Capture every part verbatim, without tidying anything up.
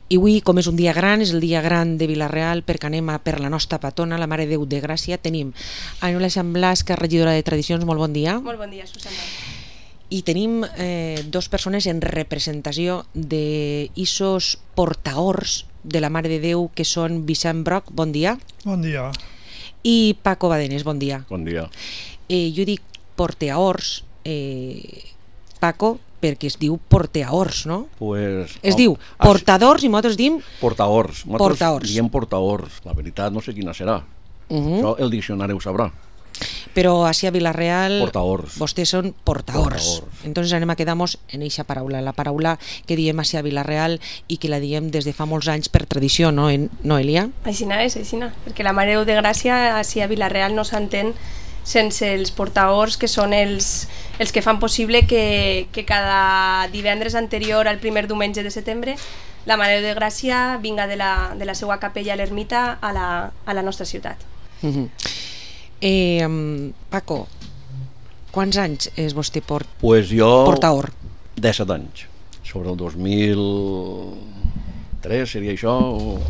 I avui, com és un dia gran, és el dia gran de Vila-real, perquè anem a per la nostra patrona, la Mare de Déu de Gràcia. Tenim a Noelia Samblas, que és regidora de Tradicions. Molt bon dia. Molt bon dia, Susana. I tenim eh, dos persones en representació d'Issos portaors de la Mare de Déu, que són Vicent Broc, bon dia. Bon dia. I Paco Badenes, bon dia. Bon dia. Eh, jo dic portaors, eh, Paco, perquè es diu portaors, no? Pues, es oh, diu portadors i nosaltres diem portaors. Nosaltres portaors. diem portaors. La veritat no sé quina serà. Uh -huh. Això el diccionari ho sabrà. Però així a Vila-real Portaors. vostès són portaors. Portaors. Entonces anem a quedar-nos en eixa paraula, la paraula que diem així a Vila-real i que la diem des de fa molts anys per tradició, no, Noelia? Aixina és, aixina, perquè la Mare de Déu de Gràcia així a Vila-real no s'entén sense els portaors, que són els, els que fan possible que, que cada divendres anterior al primer diumenge de setembre la Mare de Déu de Gràcia vinga de la, de la seva capella a l'ermita a la, a la nostra ciutat. Uh -huh. eh, um, Paco, quants anys és vostè port pues jo, portaor? disset anys. Sobre el dos mil tres seria això. O...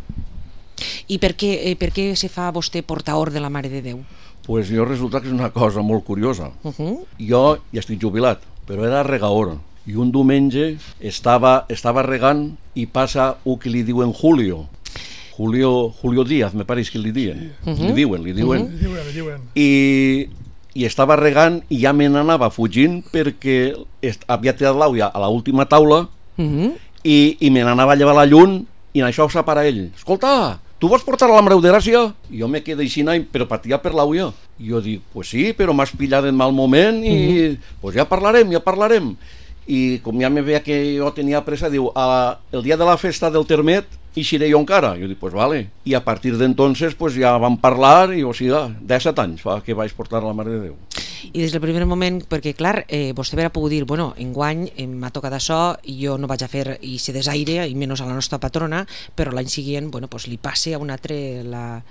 I per què, eh, per què se fa vostè portaor de la Mare de Déu? Pues jo resulta que és una cosa molt curiosa. Uh -huh. Jo ja estic jubilat, però era regaor. I un diumenge estava, estava regant i passa un que li diuen Julio. Julio, Julio Díaz, me pareix que li diuen. Uh -huh. Li diuen, li diuen. Uh -huh. Li diuen, li diuen. I, i estava regant i ja me n'anava fugint perquè est, havia tirat l'aigua a l'última taula uh -huh. i, i me n'anava a llevar la llum i en això s'ha parat ell. Escolta, tu vols portar a la Mare de Gràcia? I jo me quedé així, però patia per l'aigua. I jo dic, pues sí, però m'has pillat en mal moment i uh -huh. pues ja parlarem, ja parlarem. I com ja me veia que jo tenia pressa, diu, a, el dia de la festa del Termet hi seré jo encara. Jo dic, pues vale. I a partir d'entonces pues ja vam parlar i, o sigui, disset anys fa que vaig portar a la Mare de Déu. I des del primer moment, perquè clar, eh, vostè haurà pogut dir, bueno, enguany eh, m'ha tocat això i jo no vaig a fer i se desaire, i menys a la nostra patrona, però l'any següent, bueno, pues li passe a un altre la...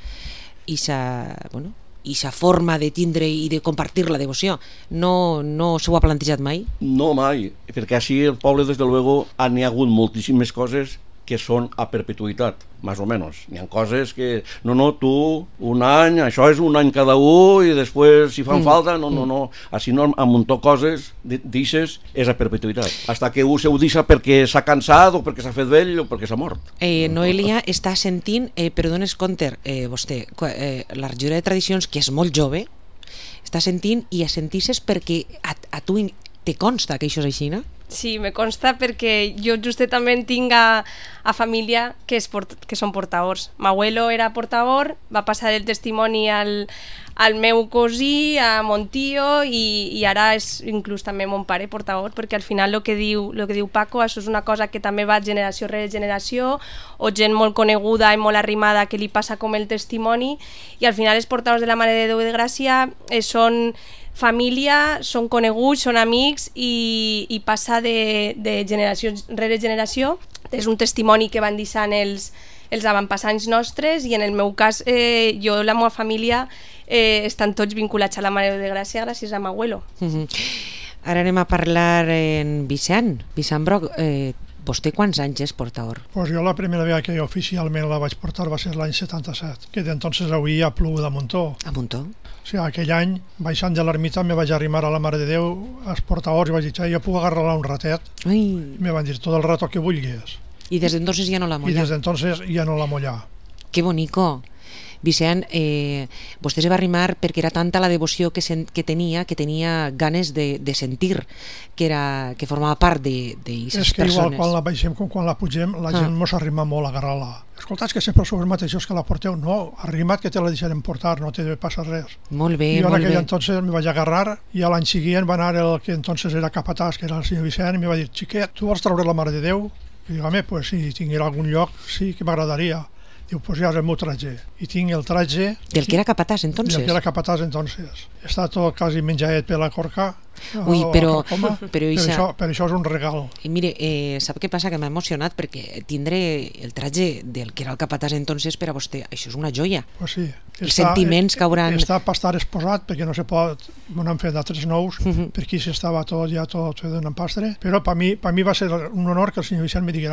ixa, bueno, ixa forma de tindre i de compartir la devoció. No, no s'ho ha plantejat mai? No, mai, perquè així el poble, des de luego, n'hi ha hagut moltíssimes coses que són a perpetuïtat, més o menys. N'hi ha coses que, no, no, tu, un any, això és un any cada un, i després, si fan mm. falta, no, no, no. Així no, amb un toc coses, deixes, és a perpetuïtat. Hasta que un se ho deixa perquè s'ha cansat, o perquè s'ha fet vell, o perquè s'ha mort. Eh, Noelia està sentint, eh, però dones compte, eh, vostè, eh, la regidora de Tradicions, que és molt jove, està sentint i assentisses perquè a, a tu te consta que això és així, no? Sí, me consta perquè jo justament tinc a, a família que, és port, que són portaors. M'abuelo era portaor, va passar el testimoni al, al meu cosí, a mon tio, i, i ara és inclús també mon pare portaor, perquè al final el que diu, lo que diu Paco, això és una cosa que també va generació rere generació, o gent molt coneguda i molt arrimada que li passa com el testimoni, i al final els portaors de la Mare de Déu de Gràcia eh, són família, són coneguts, són amics i, i passa de, de generació rere generació. És un testimoni que van deixant els, els avantpassants nostres, i en el meu cas eh, jo i la meva família eh, estan tots vinculats a la Mare de Gràcia gràcies a m'abuelo. Uh -huh. Ara anem a parlar en Vicent, Vicent Broc. Eh, vostè quants anys és portaor? Pues jo la primera vegada que oficialment la vaig portar va ser l'any setanta-set, que d'entonces avui ha plogut a muntó. A muntó? O sigui, aquell any, baixant de l'ermita, me vaig arrimar a la Mare de Déu, als portaors, i vaig dir, jo puc agarrar-la un ratet? Ai. I me van dir, tot el rato que vulguis. I des d'entonces ja no la mollà? I des d'entonces ja no la mollà. Que bonico. Vicent, eh, vostè se va arrimar perquè era tanta la devoció que, sen, que tenia, que tenia ganes de, de sentir, que, era, que formava part d'aquestes persones. És que igual quan la baixem com quan la pugem, la gent ah. mos arrima molt a agarrar-la. Escolta, és que sempre sou els mateixos que la porteu. No, arrimat que te la deixarem portar, no te deve passar res. Molt bé, I molt bé. I en aquell entonces me vaig agarrar, i a l'any següent va anar el que entonces era capatàs, que era el senyor Vicent, i me va dir, xiquet, tu vols treure la Mare de Déu? I dic, home, pues si tinguera algun lloc, sí que m'agradaria. Diu, pues ja és el meu tratge. I tinc el tratge... Del que era capatàs, entonces? Del que era capatàs, entonces. Està tot quasi menjadet per la corca. Ui, però... Coma, però, per, això, per això és un regal. I mire, eh, sap què passa? Que m'ha emocionat perquè tindre el tratge del que era el capatàs entonces per a vostè, això és una joia. Pues sí. Els està, sentiments que hauran... Està per estar exposat, perquè no se pot... No n'han fet d'altres nous, uh -huh. per aquí s'estava tot ja tot fet d'un empastre, però per mi, per mi va ser un honor que el senyor Vicent me diguera,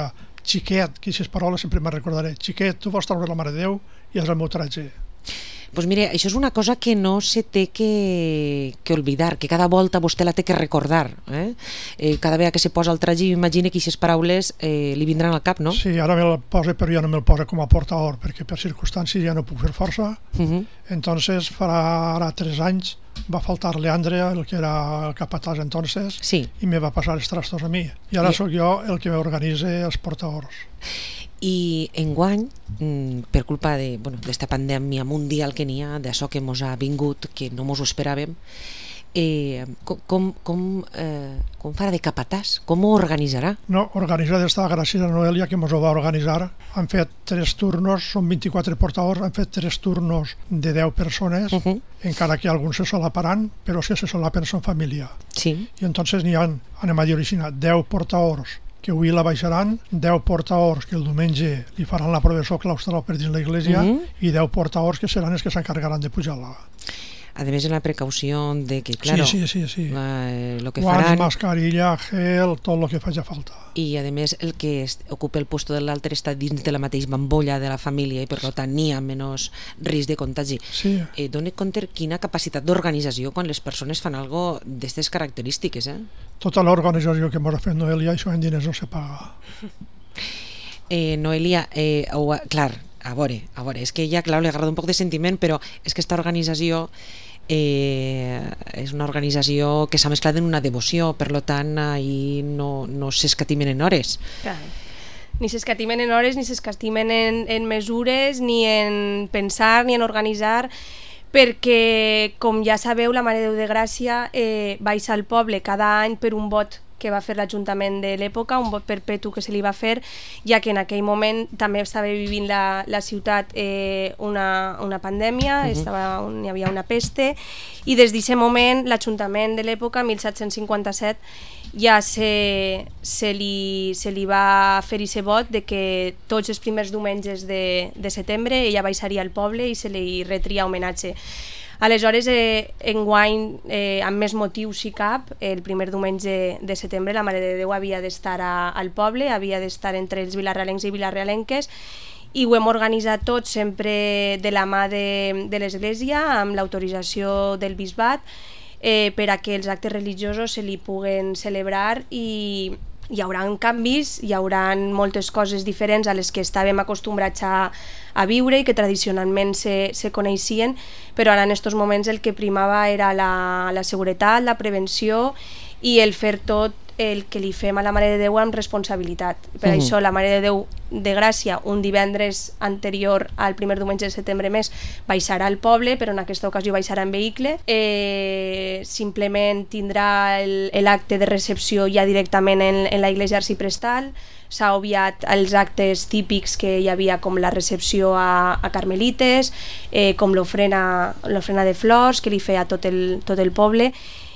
xiquet, que aquestes paraules sempre me'n recordaré, xiquet, tu vols treure la Mare de Déu i és el meu tratge. Pues mire, això és una cosa que no se té que, que oblidar, que cada volta vostè la té que recordar. Eh? Eh, cada vegada que se posa el traje, imagina que aquestes paraules eh, li vindran al cap, no? Sí, ara me'l posa, però ja no me'l posa com a portaor, perquè per circumstàncies ja no puc fer força. Uh-huh. Entonces, farà ara tres anys, va faltar Leandre, el que era el capatàs entonces, sí. i me va passar els trastos a mi. I ara I... sóc jo el que organitza els portaors. I enguany, per culpa de, bueno, d'esta pandèmia mundial que n'hi ha, d'això que mos ha vingut, que no mos ho esperàvem, eh, com, com, com, eh, com farà de capatàs? Com ho organitzarà? No, organitzar d'esta gràcies a Noelia, que mos ho va organitzar. Han fet tres turnos, són vint-i-quatre portadors, han fet tres turnos de deu persones, uh -huh. encara que alguns se solaparan, però si se solapen són família. Sí. I entonces n'hi ha, anem a dir així, deu portadors que avui la baixaran, deu portaors que el diumenge li faran la professó claustral per dins l'església mm -hmm. i deu portaors que seran els que s'encarregaran de pujar-la. A més, en la precaució de que, claro, sí, sí, sí, sí. Eh, lo que Guants, faran... mascarilla, gel, tot el que faci falta. I, a més, el que ocupa el puesto de l'altre està dins de la mateixa bambolla de la família i, per tant, n'hi ha menys risc de contagi. Sí. Eh, doni compte quina capacitat d'organització quan les persones fan algo d'aquestes característiques, eh? Tota l'organització que m'ha fet Noelia, això en diners no se paga. Eh, Noelia, eh, oh, clar, a veure, a veure, és que ella, clar, li agrada un poc de sentiment, però és que esta organització eh, és una organització que s'ha mesclat en una devoció, per tant, ahir no, no s'escatimen en hores. Clar. Ni s'escatimen en hores, ni s'escatimen en, en mesures, ni en pensar, ni en organitzar, perquè, com ja sabeu, la Mare de Déu de Gràcia eh, baixa al poble cada any per un vot que va fer l'Ajuntament de l'època, un vot perpetu que se li va fer, ja que en aquell moment també estava vivint la, la ciutat eh, una, una pandèmia, uh-huh. estava, hi havia una peste, i des d'aquest moment l'Ajuntament de l'època, disset cinquanta-set, ja se, se, li, se li va fer aquest vot de que tots els primers diumenges de, de setembre ella baixaria al poble i se li retria homenatge. Aleshores, eh, enguany, eh, amb més motius si cap, el primer diumenge de setembre la Mare de Déu havia d'estar a, al poble, havia d'estar entre els vilarrealencs i vilarrealenques, i ho hem organitzat tot sempre de la mà de, de l'Església, amb l'autorització del bisbat, eh, per a que els actes religiosos se li puguen celebrar i hi haurà canvis, hi haurà moltes coses diferents a les que estàvem acostumbrats a, a viure i que tradicionalment se, se coneixien, però ara en aquests moments el que primava era la, la seguretat, la prevenció i el fer tot el que li fem a la Mare de Déu amb responsabilitat. Per mm. això la Mare de Déu de Gràcia, un divendres anterior al primer diumenge de setembre mes, baixarà al poble, però en aquesta ocasió baixarà en vehicle. Eh, simplement tindrà l'acte de recepció ja directament en, en la iglesia arciprestal. S'ha obviat els actes típics que hi havia, com la recepció a, a Carmelites, eh, com l'ofrena l'ofrena de flors que li feia tot el, tot el poble,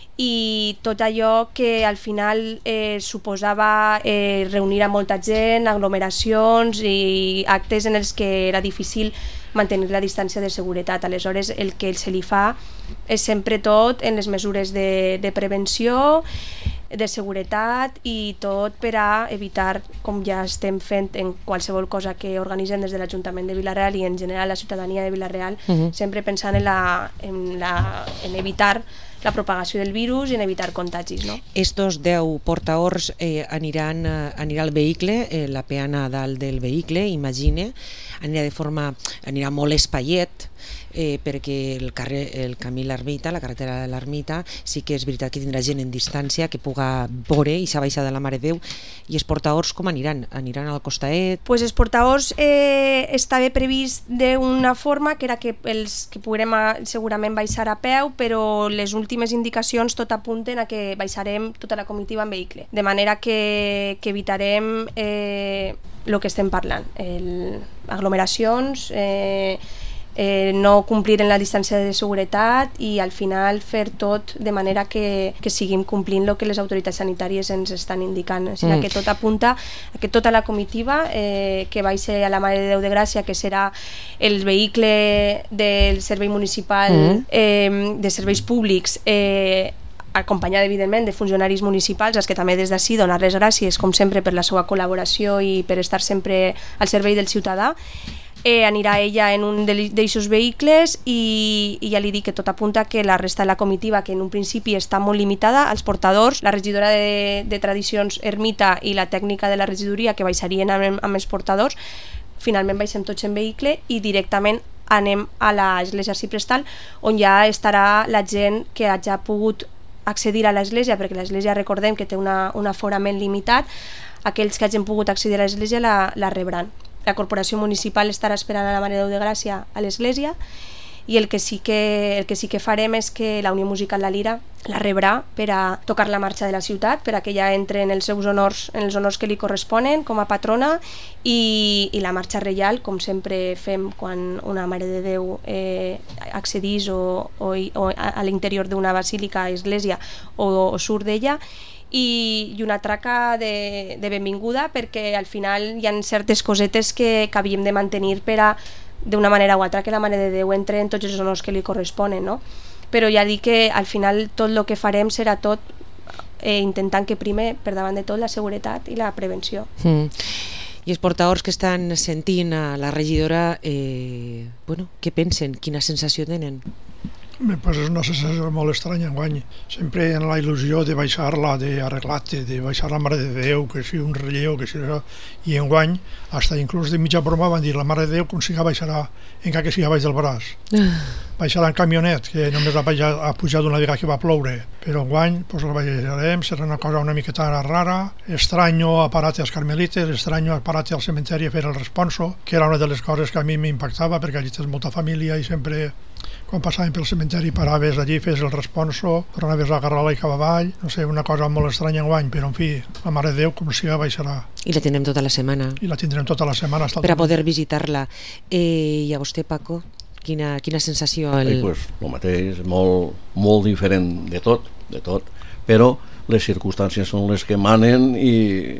i tot allò que al final eh, suposava eh, reunir a molta gent, aglomeracions i actes en els que era difícil mantenir la distància de seguretat. Aleshores, el que se li fa és sempre tot en les mesures de, de prevenció, de seguretat i tot per a evitar, com ja estem fent en qualsevol cosa que organitzem des de l'Ajuntament de Vila-real i en general la ciutadania de Vila-real, uh-huh. sempre pensant en, la, en, la, en evitar la propagació del virus i en evitar contagis, no? Estos deu portaors eh, aniran, eh, anirà al vehicle, eh, la peana a dalt del vehicle, imagine, anirà de forma, anirà molt espaiet, eh, perquè el, carrer, el camí l'Ermita, la carretera de l'Ermita, sí que és veritat que tindrà gent en distància que puga veure i s'ha baixat de la Mare de Déu. I els portaors com aniran? Aniran al costaet? Pues els portaors eh, estava previst d'una forma que era que els que puguem segurament baixar a peu, però les últimes indicacions tot apunten a que baixarem tota la comitiva en vehicle, de manera que, que evitarem eh, el que estem parlant, el, aglomeracions, eh, Eh, no complir en la distància de seguretat i al final fer tot de manera que, que seguim complint el que les autoritats sanitàries ens estan indicant. O sigui, mm. que tot apunta a que tota la comitiva eh, que baixa a la Mare de Déu de Gràcia, que serà el vehicle del servei municipal, mm. eh, de serveis públics, eh, acompanyada, evidentment, de funcionaris municipals, als que també des d'ací donar les gràcies, com sempre, per la seva col·laboració i per estar sempre al servei del ciutadà. Eh, anirà ella en un d'aixòs vehicles i, i ja li dic que tot apunta que la resta de la comitiva, que en un principi està molt limitada als portadors, la regidora de, de Tradicions Ermita i la tècnica de la regidoria que baixarien amb, amb els portadors, finalment baixem tots en vehicle i directament anem a l'església Arciprestal, on ja estarà la gent que hagi pogut accedir a l'església, perquè l'església recordem que té una, un aforament limitat, aquells que hagin pogut accedir a l'església la, la rebran. La corporació municipal estarà esperant a la Mare de Déu de Gràcia a l'església i el que sí que, el que sí que farem és que la Unió Musical La Lira la rebrà per a tocar la marxa de la ciutat, per a que ella entre en els seus honors, en els honors que li corresponen com a patrona i, i la marxa reial, com sempre fem quan una Mare de Déu eh, accedís o, o, o a l'interior d'una basílica, església o, o surt d'ella, i, i una traca de, de benvinguda, perquè al final hi ha certes cosetes que, que havíem de mantenir per a, d'una manera o altra, que la Mare de Déu entre en tots els honors que li corresponen, no? Però ja dic que al final tot el que farem serà tot eh, intentant que primer, per davant de tot, la seguretat i la prevenció. Mm. I els portadors que estan sentint a la regidora, eh, bueno, què pensen? Quina sensació tenen? Bé, pues és una sensació molt estranya enguany. Sempre en la il·lusió de baixar-la, d'arreglar-te, de baixar la Mare de Déu, que si un relleu, que si això... I enguany, hasta inclús de mitja broma van dir la Mare de Déu com siga baixarà, encara que siga baix del braç. Baixarà en camionet, que només ha, baixat, ha pujat una vegada que va ploure. Però enguany pues, la baixarem, serà una cosa una miqueta rara. Estranyo a parar-te als carmelites, estranyo a parar-te al cementeri a fer el responso, que era una de les coses que a mi m'impactava, perquè allí tens molta família i sempre... Quan passàvem pel cementeri paraves allí, fes el responso, tornaves a agarrar-la i cap avall, no sé, una cosa molt estranya enguany, però en fi, la Mare de Déu com siga baixarà. I la tindrem tota la setmana. I la tindrem tota la setmana. Per a poder visitar-la. Eh, I a vostè, Paco, quina, quina sensació? El... Ai, pues, el mateix, molt, molt diferent de tot, de tot, però les circumstàncies són les que manen i,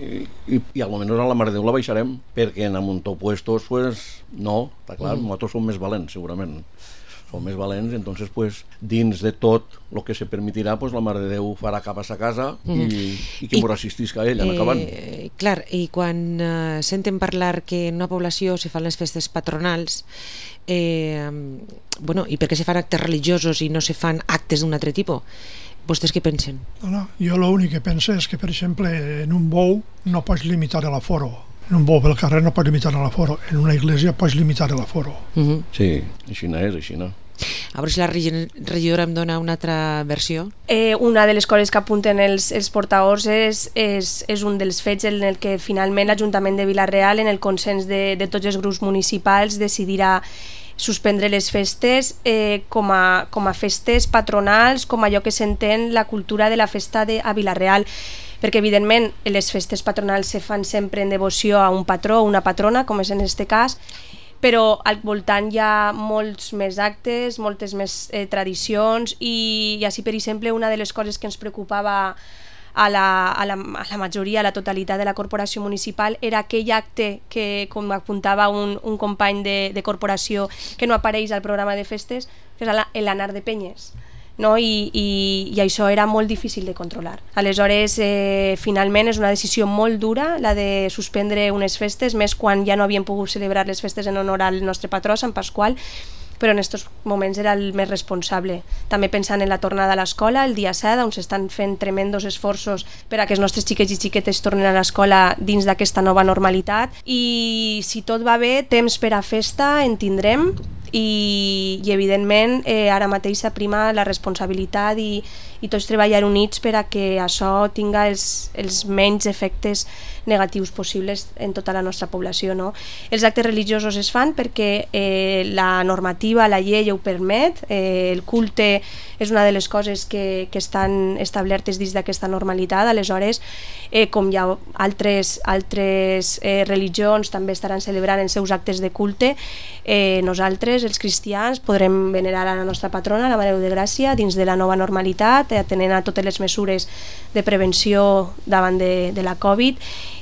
i, i almenys a la Mare de Déu la baixarem, perquè en amunt opuestos, pues, no, està clar, mm. nosaltres som més valents, segurament. Som més valents, entonces pues, dins de tot el que se permetirà, pues, la Mare de Déu farà cap a sa casa mm. i, i que mos assistisca a ell en acabant. Eh, clar, i quan eh, senten parlar que en una població se fan les festes patronals, eh, bueno, i per què se fan actes religiosos i no se fan actes d'un altre tipus? Vostès què pensen? No, no, jo l'únic que penso és que, per exemple, en un bou no pots limitar l'aforo. En un bou pel carrer no pots limitar l'aforo. En una església pots limitar l'aforo. Uh-huh. Sí, així no és, així no. A veure si la regidora em dona una altra versió. Eh, una de les coses que apunten els, els portadors és, és, és un dels fets en el que finalment l'Ajuntament de Vila-real, en el consens de, de tots els grups municipals, decidirà suspendre les festes eh, com, a, com a festes patronals, com allò que s'entén la cultura de la festa de, a Vila-real, perquè evidentment les festes patronals se fan sempre en devoció a un patró o una patrona, com és en aquest cas, però al voltant hi ha molts més actes, moltes més eh, tradicions i, i així, per exemple, una de les coses que ens preocupava a la, a, la, a la majoria, a la totalitat de la corporació municipal era aquell acte que, com apuntava un, un company de, de corporació, que no apareix al programa de festes, que és l'anar de penyes. No? I, i, i això era molt difícil de controlar. Aleshores, eh, finalment és una decisió molt dura la de suspendre unes festes, més quan ja no havíem pogut celebrar les festes en honor al nostre patró, Sant Pasqual, però en aquests moments era el més responsable. També pensant en la tornada a l'escola, el dia set, on s'estan fent tremendos esforços per a que els nostres xiquets i xiquetes tornin a l'escola dins d'aquesta nova normalitat. I si tot va bé, temps per a festa en tindrem, i, i evidentment eh, ara mateix s'aprima la responsabilitat i, i tots treballar units per a que això tinga els, els menys efectes negatius possibles en tota la nostra població. No? Els actes religiosos es fan perquè eh, la normativa, la llei ho permet, eh, el culte és una de les coses que, que estan establertes dins d'aquesta normalitat, aleshores eh, com hi ha altres, altres eh, religions també estaran celebrant els seus actes de culte, eh, nosaltres, els cristians, podrem venerar a la nostra patrona, la Mare de Déu de Gràcia, dins de la nova normalitat, atenent a totes les mesures de prevenció davant de, de la Covid,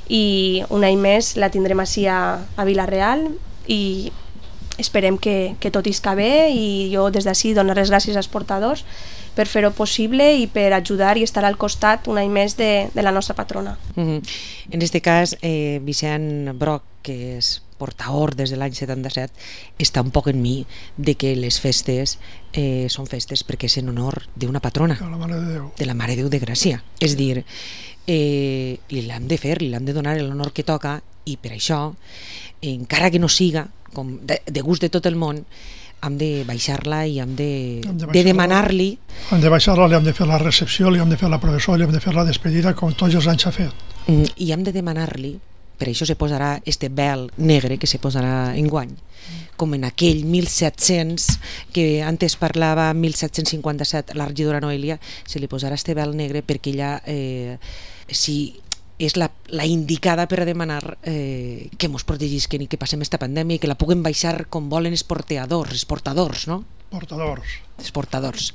i un any més la tindrem així a, a Vila-real i esperem que, que tot isca bé, i jo des d'ací donar les gràcies als portadors per fer-ho possible i per ajudar i estar al costat un any més de, de la nostra patrona. Uh-huh. En este cas, eh, Vicent Broc, que és portaor des de l'any setanta-set, està un poc en mi de que les festes eh, són festes perquè és en honor d'una patrona, De la Mare de Déu. de la Mare de Déu de Gràcia. És dir, eh, li l'hem de fer, li l'hem de donar l'honor que toca, i per això, encara que no siga com de, de gust de tot el món, hem de baixar-la i hem de, Hem de de baixar-la. demanar-li. Hem de baixar-la, li hem de fer la recepció, li hem de fer la professó, li hem de fer la despedida, com tots els anys s'ha fet. Mm, i hem de demanar-li, per això se posarà este vel negre que se posarà enguany, com en aquell mil set-cents que antes parlava mil set-cents cinquanta-set la regidora Noelia, se li posarà este vel negre perquè ella eh, si és la, la indicada per a demanar eh, que mos protegisquen i que passem esta pandèmia i que la puguen baixar com volen els porteadors, els portadors, no? Portadors. Els portadors.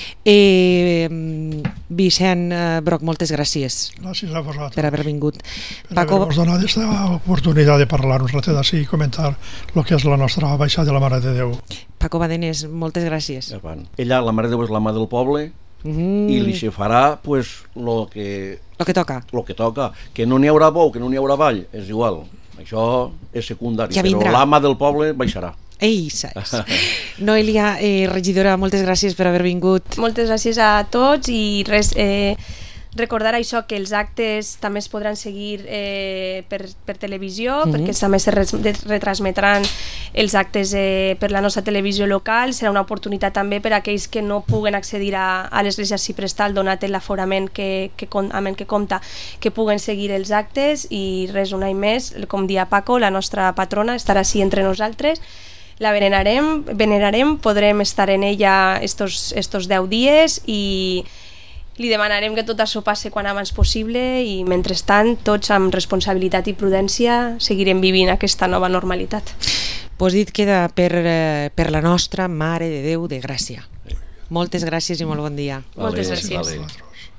Eh, Vicent eh, Broc, moltes gràcies Gràcies a vosaltres. per haver vingut. Per Paco, haver-nos donat aquesta oportunitat de parlar un ratet d'ací i comentar el que és la nostra baixada de la Mare de Déu. Paco Badenés, moltes gràcies. Ella, la Mare de Déu, és la mà del poble, Mm. i li se farà pues, lo que, Lo que toca. lo que toca. Que no n'hi haurà bou, que no n'hi haurà vall, és igual. Això és secundari, Ja però vindrà. l'ama del poble baixarà. Ei, saps. Noelia, eh, regidora, moltes gràcies per haver vingut. Moltes gràcies a tots i res, eh, recordar això, que els actes també es podran seguir eh, per, per televisió, Mhm. perquè també se res, de- retransmetran els actes eh, per la nostra televisió local. Serà una oportunitat també per a aquells que no puguen accedir a, a l'església Ciprestal, donat l'aforament que, que, con- amb el que compta, que puguen seguir els actes. I res, un any més, com dia Paco, la nostra patrona estarà així entre nosaltres. La venerarem, venerarem, podrem estar en ella estos, estos deu dies i li demanarem que tot això passe quan abans possible i, mentrestant, tots amb responsabilitat i prudència seguirem vivint aquesta nova normalitat. Pues dit queda per, eh, per la nostra Mare de Déu de Gràcia. Moltes gràcies i molt bon dia. Moltes Vale, gràcies. vale. Vosaltres.